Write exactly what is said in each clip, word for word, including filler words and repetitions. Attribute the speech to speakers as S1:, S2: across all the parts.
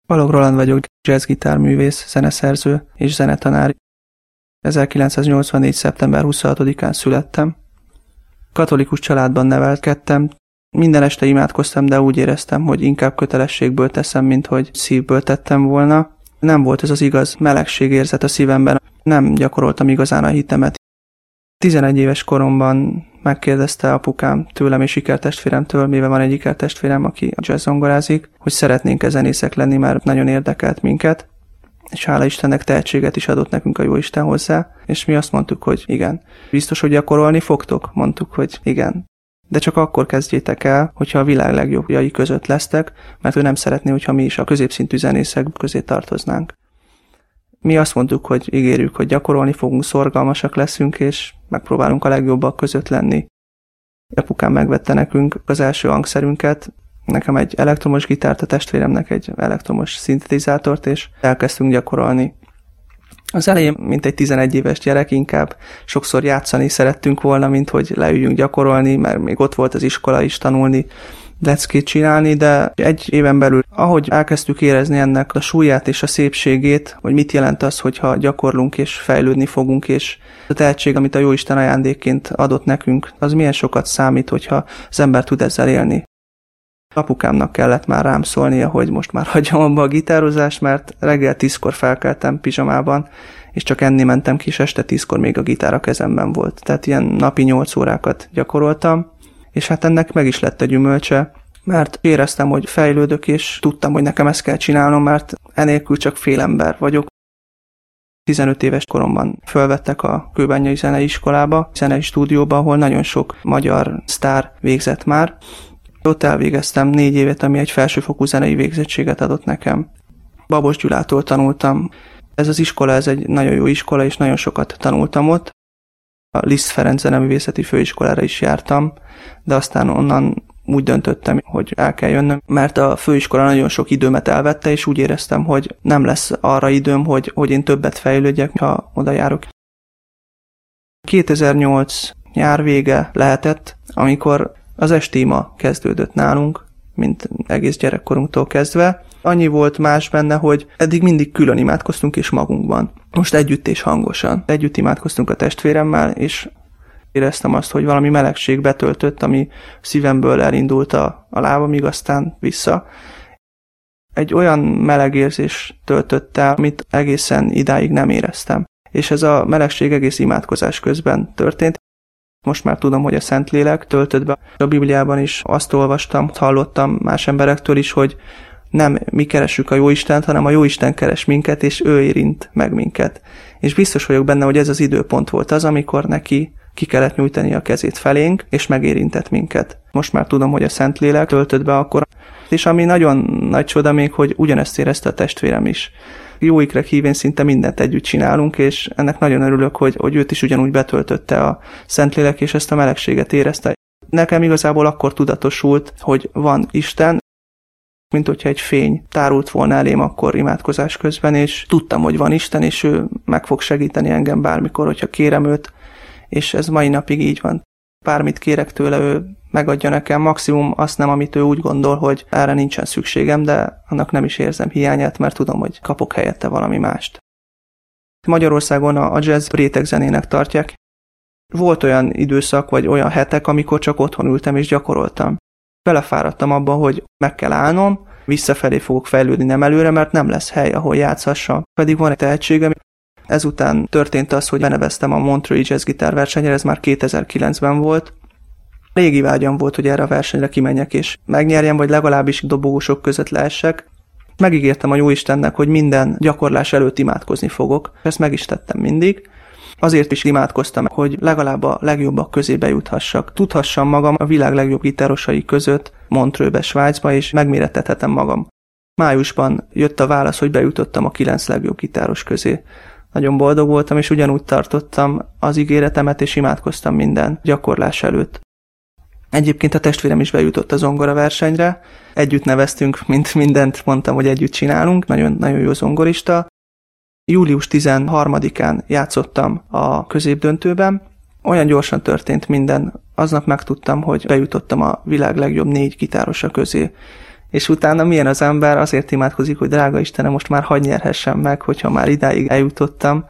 S1: Balogh Roland vagyok, jazzgitárművész, zeneszerző és zenetanár. ezerkilencszáznyolcvannégy. szeptember huszonhatodikán születtem. Katolikus családban nevelkedtem. Minden este imádkoztam, de úgy éreztem, hogy inkább kötelességből teszem, mint hogy szívből tettem volna. Nem volt ez az igaz melegségérzet a szívemben, nem gyakoroltam igazán a hitemet. tizenegy éves koromban megkérdezte apukám tőlem és ikertestvéremtől, mivel van egy ikertestvérem, aki jazzzongorázik, hogy szeretnénk-e zenészek lenni, mert nagyon érdekelt minket, és hála Istennek tehetséget is adott nekünk a Jóisten hozzá, és mi azt mondtuk, hogy igen. Biztos, hogy gyakorolni fogtok? Mondtuk, hogy igen. De csak akkor kezdjétek el, hogyha a világ legjobbjai között lesztek, mert ő nem szeretné, hogyha mi is a középszintű zenészek közé tartoznánk. Mi azt mondtuk, hogy ígérjük, hogy gyakorolni fogunk, szorgalmasak leszünk, és megpróbálunk a legjobbak között lenni. Apukám megvette nekünk az első hangszerünket, nekem egy elektromos gitárt, a testvéremnek egy elektromos szintetizátort, és elkezdtünk gyakorolni. Az elején, mint egy tizenegy éves gyerek, inkább sokszor játszani szerettünk volna, mint hogy leüljünk gyakorolni, mert még ott volt az iskola is tanulni, leckét csinálni, de egy éven belül, ahogy elkezdtük érezni ennek a súlyát és a szépségét, hogy mit jelent az, hogyha gyakorlunk és fejlődni fogunk, és a tehetség, amit a Jóisten ajándékként adott nekünk, az milyen sokat számít, hogyha az ember tud ezzel élni. Apukámnak kellett már rám szólnia, hogy most már hagyjam abba a gitározást, mert reggel tízkor felkeltem pizsamában, és csak enni mentem ki, és este tízkor még a gitár a kezemben volt. Tehát ilyen napi nyolc órákat gyakoroltam, és hát ennek meg is lett a gyümölcse, mert éreztem, hogy fejlődök, és tudtam, hogy nekem ezt kell csinálnom, mert enélkül csak fél ember vagyok. tizenöt éves koromban fölvettek a Kőbányai Zeneiskolába, zenei stúdióba, ahol nagyon sok magyar sztár végzett már. Ott elvégeztem négy évet, ami egy felsőfokú zenei végzettséget adott nekem. Babos Gyulától tanultam. Ez az iskola, ez egy nagyon jó iskola, és nagyon sokat tanultam ott. A Liszt Ferenc Zeneművészeti Főiskolára is jártam, de aztán onnan úgy döntöttem, hogy el kell jönnöm, mert a főiskola nagyon sok időmet elvette, és úgy éreztem, hogy nem lesz arra időm, hogy, hogy én többet fejlődjek, ha oda járok. kétezer-nyolc nyár vége lehetett, amikor az estéma kezdődött nálunk, mint egész gyerekkorunktól kezdve. Annyi volt más benne, hogy eddig mindig külön imádkoztunk és magunkban. Most együtt és hangosan. Együtt imádkoztunk a testvéremmel, és éreztem azt, hogy valami melegség betöltött, ami szívemből elindult a, a lábamig, aztán vissza. Egy olyan meleg érzés töltött el, amit egészen idáig nem éreztem. És ez a melegség egész imádkozás közben történt. Most már tudom, hogy a Szentlélek töltött be. A Bibliában is azt olvastam, hallottam más emberektől is, hogy nem mi keressük a Jóistent, hanem a Jóisten keres minket, és ő érint meg minket. És biztos vagyok benne, hogy ez az időpont volt az, amikor neki ki kellett nyújtani a kezét felénk, és megérintett minket. Most már tudom, hogy a Szentlélek töltött be akkor. És ami nagyon nagy csoda még, hogy ugyanezt érezte a testvérem is. Jó ikrek hívén szinte mindent együtt csinálunk, és ennek nagyon örülök, hogy, hogy őt is ugyanúgy betöltötte a Szentlélek, és ezt a melegséget érezte. Nekem igazából akkor tudatosult, hogy van Isten, mint hogyha egy fény tárult volna elém akkor imádkozás közben, és tudtam, hogy van Isten, és ő meg fog segíteni engem bármikor, hogyha kérem őt, és ez mai napig így van. Bármit kérek tőle, ő megadja nekem, maximum azt nem, amit ő úgy gondol, hogy erre nincsen szükségem, de annak nem is érzem hiányát, mert tudom, hogy kapok helyette valami mást. Magyarországon a jazz rétegzenének tartják. Volt olyan időszak, vagy olyan hetek, amikor csak otthon ültem és gyakoroltam. Belefáradtam abba, hogy meg kell állnom, visszafelé fogok fejlődni, nem előre, mert nem lesz hely, ahol játszhassam. Pedig van egy tehetségem. Ezután történt az, hogy beneveztem a Montreux Jazz Gitár versenyre, ez már kétezer-kilencben volt. Régi vágyam volt, hogy erre a versenyre kimenjek és megnyerjem, vagy legalábbis dobogósok között leessek. Megígértem a Jóistennek, hogy minden gyakorlás előtt imádkozni fogok. Ezt meg is tettem mindig. Azért is imádkoztam, hogy legalább a legjobbak közé bejuthassak. Tudhassam magam a világ legjobb gitárosai között Montreuxbe, Svájcba, és megmérettethetem magam. Májusban jött a válasz, hogy bejutottam a kilenc legjobb gitáros közé. Nagyon boldog voltam, és ugyanúgy tartottam az ígéretemet, és imádkoztam minden gyakorlás előtt. Egyébként a testvérem is bejutott a zongora versenyre. Együtt neveztünk, mint mindent mondtam, hogy együtt csinálunk. Nagyon, nagyon jó zongorista. július tizenharmadikán játszottam a középdöntőben. Olyan gyorsan történt minden. Aznap megtudtam, hogy bejutottam a világ legjobb négy gitárosa közé. És utána milyen az ember, azért imádkozik, hogy drága Istenem, most már hadd nyerhessem meg, hogyha már idáig eljutottam.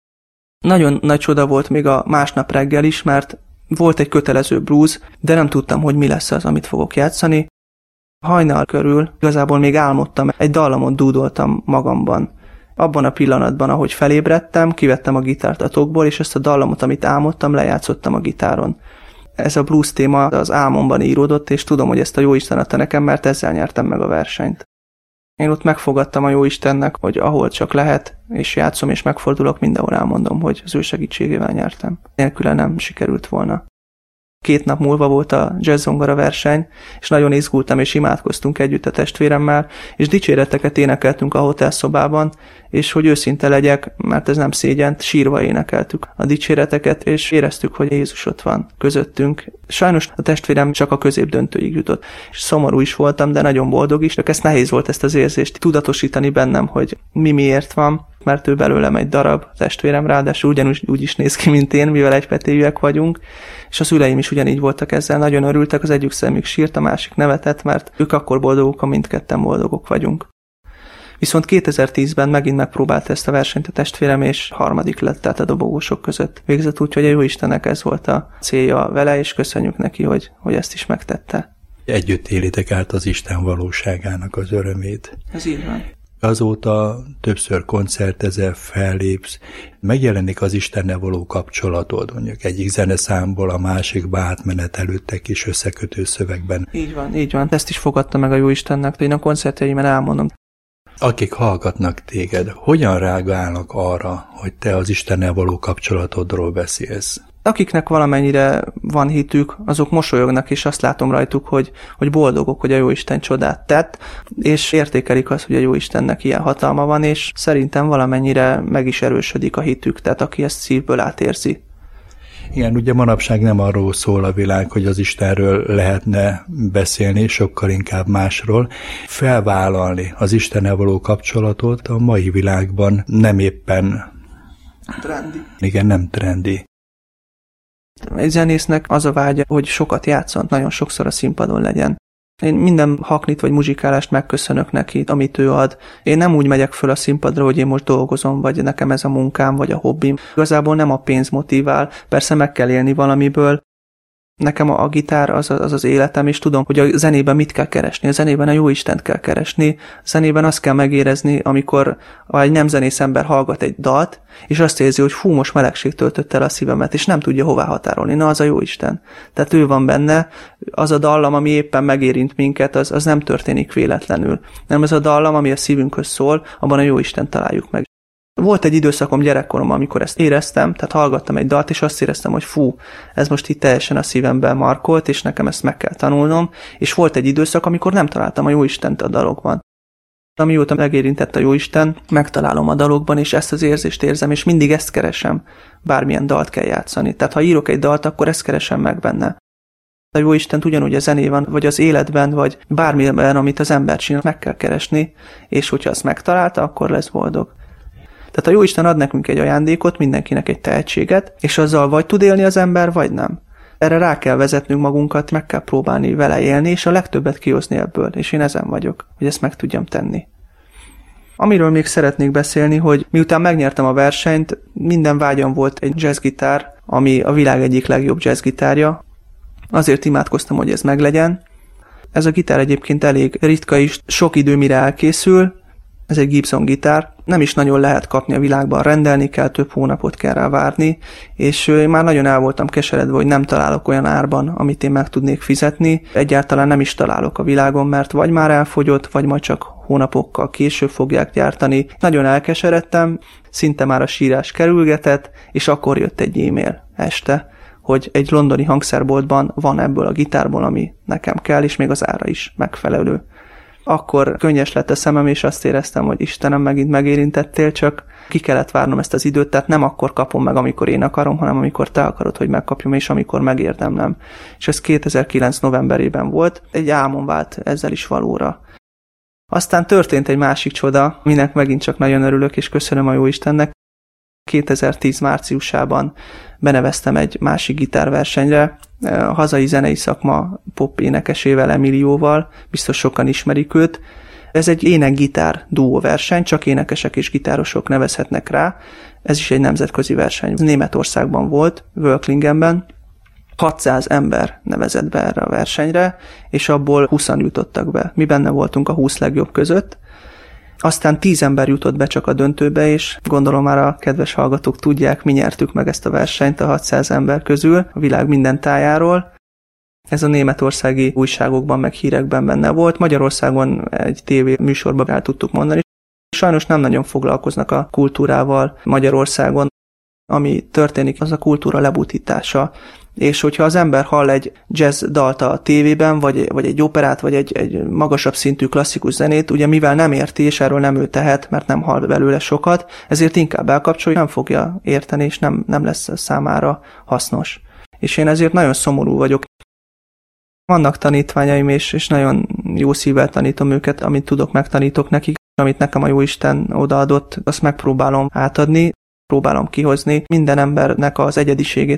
S1: Nagyon nagy csoda volt még a másnap reggel is, mert volt egy kötelező blues, de nem tudtam, hogy mi lesz az, amit fogok játszani. Hajnal körül igazából még álmodtam, egy dallamot dúdoltam magamban. Abban a pillanatban, ahogy felébredtem, kivettem a gitárt a tokból, és ezt a dallamot, amit álmodtam, lejátszottam a gitáron. Ez a blues téma az álmomban íródott, és tudom, hogy ezt a Jóisten adta nekem, mert ezzel nyertem meg a versenyt. Én ott megfogadtam a Jóistennek, hogy ahol csak lehet, és játszom, és megfordulok, mindenhol elmondom, hogy az ő segítségével nyertem. Nélküle nem sikerült volna. Két nap múlva volt a jazz-zongora verseny, és nagyon izgultam, és imádkoztunk együtt a testvéremmel, és dicséreteket énekeltünk a hotelszobában, és hogy őszinte legyek, mert ez nem szégyent, sírva énekeltük a dicséreteket, és éreztük, hogy Jézus ott van közöttünk. Sajnos a testvérem csak a középdöntőig jutott, és szomorú is voltam, de nagyon boldog is, csak ez nehéz volt ezt az érzést tudatosítani bennem, hogy mi miért van, mert ő belőlem egy darab, testvérem ráadásul ugyanúgy úgy is néz ki, mint én, mivel egypetéjűek vagyunk, és a szüleim is ugyanígy voltak ezzel, nagyon örültek, az egyik szemük sírt, a másik nevetett, mert ők akkor boldogok, ha mindketten boldogok vagyunk. Viszont kétezer-tízben megint megpróbálta ezt a versenyt a testvérem, és harmadik lett, tehát a dobogósok között végzett, úgyhogy a Jóistennek ez volt a célja vele, és köszönjük neki, hogy, hogy ezt is megtette.
S2: Együtt élitek át az Isten valóságának az örömét.
S1: Ez így van.
S2: Azóta többször koncertezel, fellépsz, megjelenik az Istennel való kapcsolatod, mondjuk egyik zeneszámból a másikba átmenetelődtek is összekötő szövegben.
S1: Így van, így van. Ezt is fogadta meg a Jóistennek, én a koncertjeimen elmondom.
S2: Akik hallgatnak téged, hogyan reagálnak arra, hogy te az Istennel való kapcsolatodról beszélsz?
S1: Akiknek valamennyire van hitük, azok mosolyognak, és azt látom rajtuk, hogy, hogy boldogok, hogy a Jóisten csodát tett, és értékelik azt, hogy a Jóistennek ilyen hatalma van, és szerintem valamennyire meg is erősödik a hitük, tehát aki ezt szívből átérzi.
S2: Igen, ugye manapság nem arról szól a világ, hogy az Istenről lehetne beszélni, sokkal inkább másról. Felvállalni az Istennel való kapcsolatot a mai világban nem éppen...
S1: Trendi.
S2: Igen, nem trendi.
S1: Egy zenésznek az a vágya, hogy sokat játszon, nagyon sokszor a színpadon legyen. Én minden haknit vagy muzsikálást megköszönök neki, amit ő ad. Én nem úgy megyek föl a színpadra, hogy én most dolgozom, vagy nekem ez a munkám, vagy a hobbim. Igazából nem a pénz motivál, persze meg kell élni valamiből. Nekem a, a gitár az, az az életem, és tudom, hogy a zenében mit kell keresni. A zenében a Jóistent kell keresni. A zenében azt kell megérezni, amikor egy nem zenész ember hallgat egy dalt, és azt érzi, hogy fú, most melegség töltött el a szívemet, és nem tudja hová határolni. Na, az a Jóisten. Tehát ő van benne, az a dallam, ami éppen megérint minket, az, az nem történik véletlenül. Nem az a dallam, ami a szívünkhöz szól, abban a Jóisten találjuk meg. Volt egy időszakom gyerekkoromban, amikor ezt éreztem, tehát hallgattam egy dalt, és azt éreztem, hogy fú, ez most itt teljesen a szívemben markolt, és nekem ezt meg kell tanulnom, és volt egy időszak, amikor nem találtam a Jóistent a dalokban. Amióta megérintett a Jóisten, megtalálom a dalokban, és ezt az érzést érzem, és mindig ezt keresem, bármilyen dalt kell játszani. Tehát ha írok egy dalt, akkor ezt keresem meg benne. A Jóistent ugyanúgy a zenében, vagy az életben, vagy bármilyen, amit az ember csinál, meg kell keresni, és hogyha azt megtalálta, akkor lesz boldog. Tehát a Jóisten ad nekünk egy ajándékot, mindenkinek egy tehetséget, és azzal vagy tud élni az ember, vagy nem. Erre rá kell vezetnünk magunkat, meg kell próbálni vele élni, és a legtöbbet kihozni ebből, és én ezen vagyok, hogy ezt meg tudjam tenni. Amiről még szeretnék beszélni, hogy miután megnyertem a versenyt, minden vágyam volt egy jazzgitár, ami a világ egyik legjobb jazzgitárja. Azért imádkoztam, hogy ez meglegyen. Ez a gitár egyébként elég ritka is, sok idő mire elkészül. Ez egy Gibson gitár, nem is nagyon lehet kapni a világban, rendelni kell, több hónapot kell rá várni, és én már nagyon el voltam keseredve, hogy nem találok olyan árban, amit én meg tudnék fizetni. Egyáltalán nem is találok a világon, mert vagy már elfogyott, vagy majd csak hónapokkal később fogják gyártani. Nagyon elkeseredtem, szinte már a sírás kerülgetett, és akkor jött egy e-mail este, hogy egy londoni hangszerboltban van ebből a gitárból, ami nekem kell, és még az ára is megfelelő. Akkor könnyes lett a szemem, és azt éreztem, hogy Istenem, megint megérintettél, csak ki kellett várnom ezt az időt, tehát nem akkor kapom meg, amikor én akarom, hanem amikor te akarod, hogy megkapjam, és amikor megérdemlem. És ez kétezer-kilenc novemberében volt, egy álmom vált ezzel is valóra. Aztán történt egy másik csoda, minek megint csak nagyon örülök, és köszönöm a Jóistennek. kétezer-tíz márciusában beneveztem egy másik gitárversenyre, a hazai zenei szakma pop énekesével, Emilióval, biztos sokan ismerik őt. Ez egy ének-gitár duó verseny, csak énekesek és gitárosok nevezhetnek rá. Ez is egy nemzetközi verseny. Németországban volt, Völklingenben. hatszáz ember nevezett be erre a versenyre, és abból húszan jutottak be. Mi benne voltunk a húsz legjobb között. Aztán tíz ember jutott be csak a döntőbe, és gondolom már a kedves hallgatók tudják, mi nyertük meg ezt a versenyt a hatszáz ember közül, a világ minden tájáról. Ez a németországi újságokban meg hírekben benne volt. Magyarországon egy tévé műsorban el tudtuk mondani. Sajnos nem nagyon foglalkoznak a kultúrával Magyarországon. Ami történik, az a kultúra lebutítása. És hogyha az ember hall egy jazz dalt a tévében, vagy, vagy egy operát, vagy egy, egy magasabb szintű klasszikus zenét, ugye mivel nem érti, és erről nem ő tehet, mert nem hall belőle sokat, ezért inkább elkapcsolja, nem fogja érteni, és nem, nem lesz számára hasznos. És én ezért nagyon szomorú vagyok. Vannak tanítványaim, és, és nagyon jó szívvel tanítom őket, amit tudok, megtanítok nekik, amit nekem a Jóisten odaadott, azt megpróbálom átadni, próbálom kihozni minden embernek az egyediségét.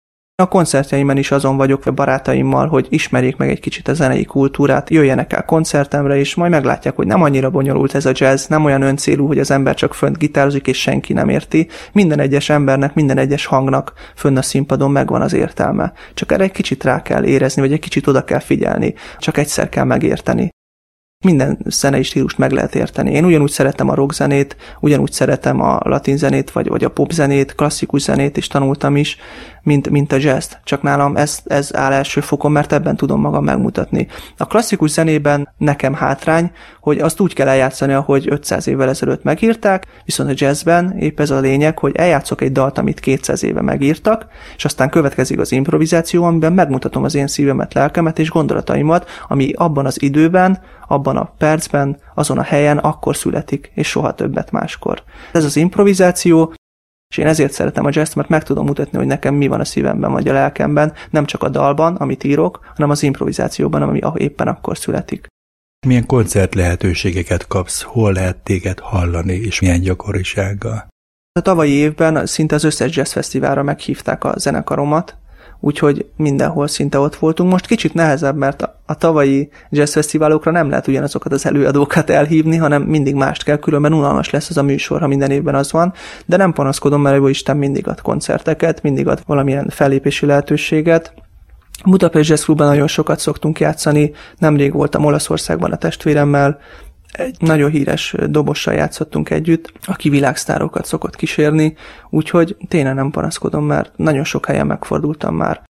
S1: A koncertjeimen is azon vagyok a barátaimmal, hogy ismerjék meg egy kicsit a zenei kultúrát, jöjjenek el koncertemre, és majd meglátják, hogy nem annyira bonyolult ez a jazz, nem olyan öncélú, hogy az ember csak fönt gitározik, és senki nem érti. Minden egyes embernek, minden egyes hangnak fönn a színpadon megvan az értelme. Csak erre egy kicsit rá kell érezni, vagy egy kicsit oda kell figyelni. Csak egyszer kell megérteni. Minden zenei stílust meg lehet érteni. Én ugyanúgy szeretem a rock zenét, ugyanúgy szeretem a latin zenét, vagy, vagy a pop zenét, klasszikus zenét is tanultam is, mint, mint a jazz. Csak nálam ez, ez áll első fokon, mert ebben tudom magam megmutatni. A klasszikus zenében nekem hátrány, hogy azt úgy kell eljátszani, ahogy ötszáz évvel ezelőtt megírták, viszont a jazzben épp ez a lényeg, hogy eljátszok egy dalt, amit kétszáz éve megírtak, és aztán következik az improvizáció, amiben megmutatom az én szívemet, lelkemet és gondolataimat, ami abban az időben, abban a percben, azon a helyen akkor születik, és soha többet máskor. Ez az improvizáció, és én ezért szeretem a jazzt, mert meg tudom mutatni, hogy nekem mi van a szívemben vagy a lelkemben, nem csak a dalban, amit írok, hanem az improvizációban, ami éppen akkor születik.
S2: Milyen koncert lehetőségeket kapsz, hol lehet téged hallani, és milyen gyakorisággal?
S1: A tavalyi évben szinte az összes jazzfesztiválra meghívták a zenekaromat, úgyhogy mindenhol szinte ott voltunk. Most kicsit nehezebb, mert a, a tavalyi jazzfesztiválokra nem lehet ugyanazokat az előadókat elhívni, hanem mindig mást kell, különben unalmas lesz az a műsor, ha minden évben az van, de nem panaszkodom, mert jó Isten mindig ad koncerteket, mindig ad valamilyen fellépési lehetőséget. Budapest Jazz Clubban nagyon sokat szoktunk játszani, nemrég voltam Olaszországban a testvéremmel, egy nagyon híres dobossal játszottunk együtt, aki világsztárokat szokott kísérni, úgyhogy tényleg nem panaszkodom, mert nagyon sok helyen megfordultam már.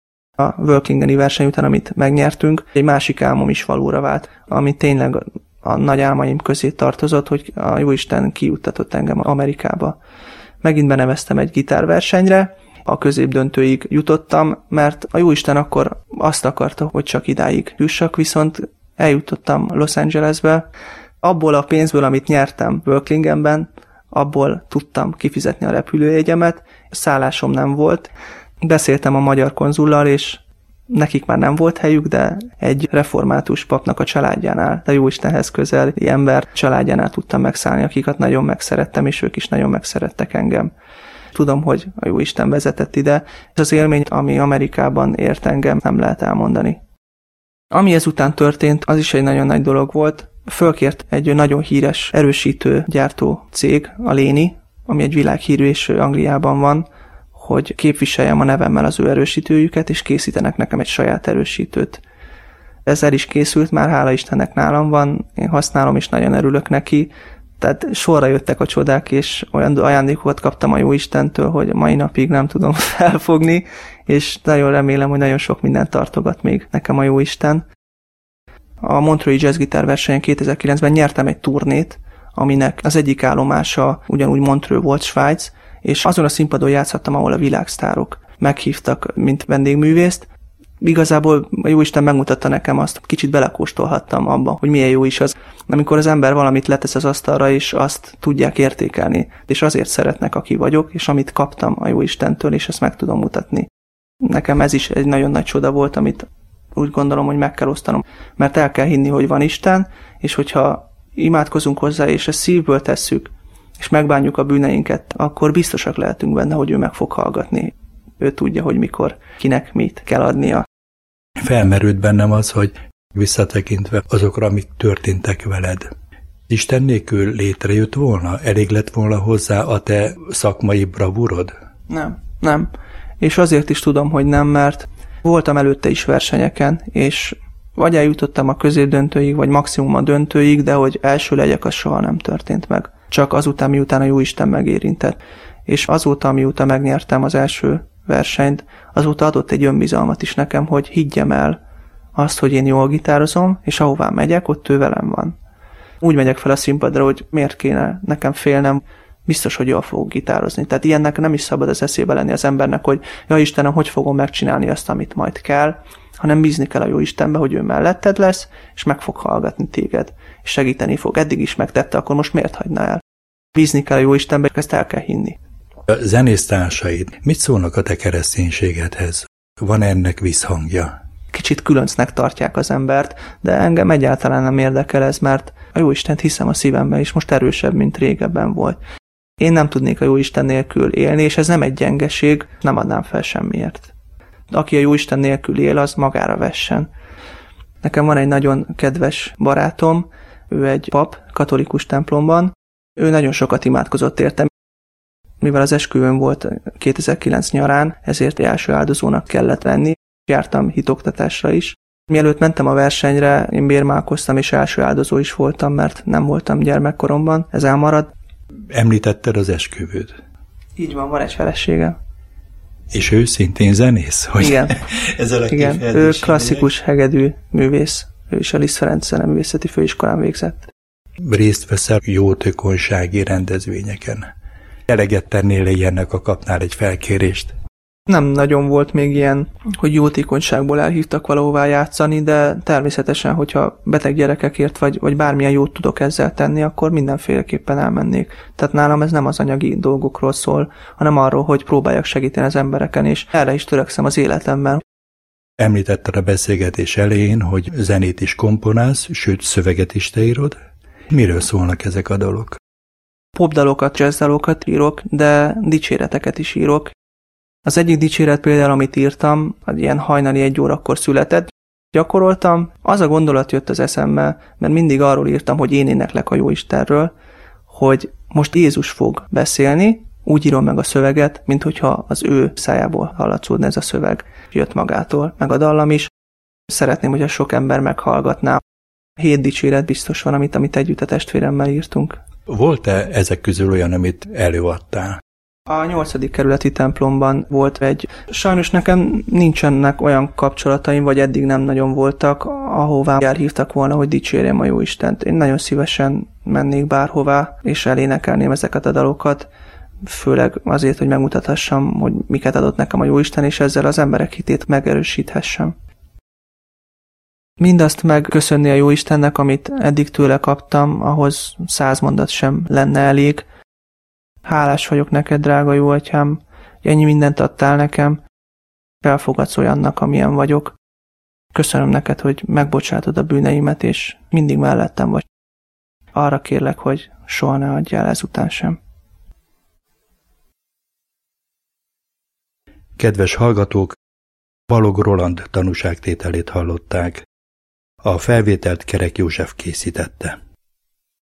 S1: A Völklingeni verseny után, amit megnyertünk, egy másik álmom is valóra vált, ami tényleg a nagy álmaim közé tartozott, hogy a Jóisten kijuttatott engem Amerikába. Megint beneveztem egy gitárversenyre, a középdöntőig jutottam, mert a Jóisten akkor azt akarta, hogy csak idáig jussak, viszont eljutottam Los Angelesbe. Abból a pénzből, amit nyertem Völklingenben, abból tudtam kifizetni a repülőjegyemet, szállásom nem volt. Beszéltem a magyar konzullal, és nekik már nem volt helyük, de egy református papnak a családjánál, de Jóistenhez közeli ember családjánál tudtam megszállni, akiket nagyon megszerettem, és ők is nagyon megszerettek engem. Tudom, hogy a Jóisten vezetett ide. Ez az élmény, ami Amerikában ért engem, nem lehet elmondani. Ami ezután történt, az is egy nagyon nagy dolog volt. Fölkért egy nagyon híres erősítő gyártó cég, a Léni, ami egy világhírű és Angliában van, hogy képviseljem a nevemmel az ő erősítőjüket, és készítenek nekem egy saját erősítőt. Ez el is készült, már hála Istennek nálam van, én használom, és nagyon örülök neki. Tehát sorra jöttek a csodák, és olyan ajándékokat kaptam a Jóistentől, hogy mai napig nem tudom felfogni, és nagyon remélem, hogy nagyon sok mindent tartogat még nekem a Jóisten. A Montreux Jazz Gitár versenyen kétezer-kilencben nyertem egy turnét, aminek az egyik állomása ugyanúgy Montreux volt, Svájc, és azon a színpadon játszhattam, ahol a világsztárok meghívtak, mint vendégművészt. Igazából a Jóisten megmutatta nekem azt, kicsit belekóstolhattam abba, hogy milyen jó is az, amikor az ember valamit letesz az asztalra, és azt tudják értékelni, és azért szeretnek, aki vagyok, és amit kaptam a Jóistentől, és ezt meg tudom mutatni. Nekem ez is egy nagyon nagy csoda volt, amit úgy gondolom, hogy meg kell osztanom, mert el kell hinni, hogy van Isten, és hogyha imádkozunk hozzá, és ezt szívből tesszük, és megbánjuk a bűneinket, akkor biztosak lehetünk benne, hogy ő meg fog hallgatni. Ő tudja, hogy mikor, kinek mit kell adnia.
S2: Felmerült bennem az, hogy visszatekintve azokra, amik történtek veled, Isten nélkül létrejött volna? Elég lett volna hozzá a te szakmai bravúrod?
S1: Nem, nem. És azért is tudom, hogy nem, mert voltam előtte is versenyeken, és vagy eljutottam a középdöntőig, vagy maximum a döntőig, de hogy első legyek, az soha nem történt meg. Csak azután, miután a Jóisten megérintett. És azóta, mióta megnyertem az első versenyt, azóta adott egy önbizalmat is nekem, hogy higgyem el azt, hogy én jól gitározom, és ahová megyek, ott ő velem van. Úgy megyek fel a színpadra, hogy miért kéne nekem félnem, biztos, hogy jól fogok gitározni. Tehát ilyennek nem is szabad az eszébe lenni az embernek, hogy ja Istenem, hogy fogom megcsinálni azt, amit majd kell, hanem bízni kell a jó Istenbe, hogy ő melletted lesz, és meg fog hallgatni téged, és segíteni fog. Eddig is megtette, akkor most miért hagyna el? Bízni kell a jó Istenbe, ezt el kell hinni.
S2: A zenésztársaid mit szólnak a te kereszténységedhez? Van ennek visszhangja?
S1: Kicsit különcnek tartják az embert, de engem egyáltalán nem érdekel ez, mert a Jóistent hiszem a szívemben, és most erősebb, mint régebben volt. Én nem tudnék a Jóisten nélkül élni, és ez nem egy gyengeség, nem adnám fel semmiért. Aki a Jóisten nélkül él, az magára vessen. Nekem van egy nagyon kedves barátom, ő egy pap, katolikus templomban, ő nagyon sokat imádkozott értem. Mivel az esküvőm volt kétezer-kilenc nyarán, ezért első áldozónak kellett lenni. Jártam hitoktatásra is. Mielőtt mentem a versenyre, én bérmálkoztam, és első áldozó is voltam, mert nem voltam gyermekkoromban. Ez elmarad.
S2: Említetted az esküvőd.
S1: Így van, van egy feleségem.
S2: És ő szintén zenész? Hogy
S1: igen.
S2: Ezzel a
S1: igen. Ő klasszikus hegedű művész. Ő is a Liszt Ferenc Zeneművészeti Főiskolán végzett.
S2: Részt veszel jótékonysági rendezvényeken. Eleget tennél ilyennek, a kapnál egy felkérést?
S1: Nem nagyon volt még ilyen, hogy jótékonyságból elhívtak valahová játszani, de természetesen, hogyha beteg gyerekekért, vagy, vagy bármilyen jót tudok ezzel tenni, akkor mindenféleképpen elmennék. Tehát nálam ez nem az anyagi dolgokról szól, hanem arról, hogy próbáljak segíteni az embereken, és erre is törekszem az életemben.
S2: Említetted a beszélgetés elején, hogy zenét is komponálsz, sőt szöveget is te írod. Miről szólnak ezek a dalok?
S1: Popdalokat, jazzdalokat írok, de dicséreteket is írok. Az egyik dicséret például, amit írtam, az ilyen hajnali egy órakor született, gyakoroltam, az a gondolat jött az eszembe, mert mindig arról írtam, hogy én éneklek a Jóistenről, hogy most Jézus fog beszélni, úgy írom meg a szöveget, mint hogyha az ő szájából hallatszódna ez a szöveg. Jött magától, meg a dallam is. Szeretném, hogyha sok ember meghallgatná. Hét dicséret biztos van, amit, amit együtt a testvéremmel írtunk.
S2: Volt-e ezek közül olyan, amit előadtál?
S1: A nyolcadik kerületi templomban volt egy, sajnos nekem nincsenek olyan kapcsolataim, vagy eddig nem nagyon voltak, ahová elhívtak volna, hogy dicsérjem a Jóistent. Én nagyon szívesen mennék bárhová, és elénekelném ezeket a dalokat, főleg azért, hogy megmutathassam, hogy miket adott nekem a Jóisten, és ezzel az emberek hitét megerősíthessem. Mindazt megköszönni a Jóistennek, amit eddig tőle kaptam, ahhoz száz mondat sem lenne elég. Hálás vagyok neked, drága jó atyám, hogy ennyi mindent adtál nekem, elfogadsz olyannak, amilyen vagyok. Köszönöm neked, hogy megbocsátod a bűneimet, és mindig mellettem vagy. Arra kérlek, hogy soha ne adjál ezután sem.
S2: Kedves hallgatók, Balogh Roland tanúságtételét hallották. A felvételt Kerek József készítette.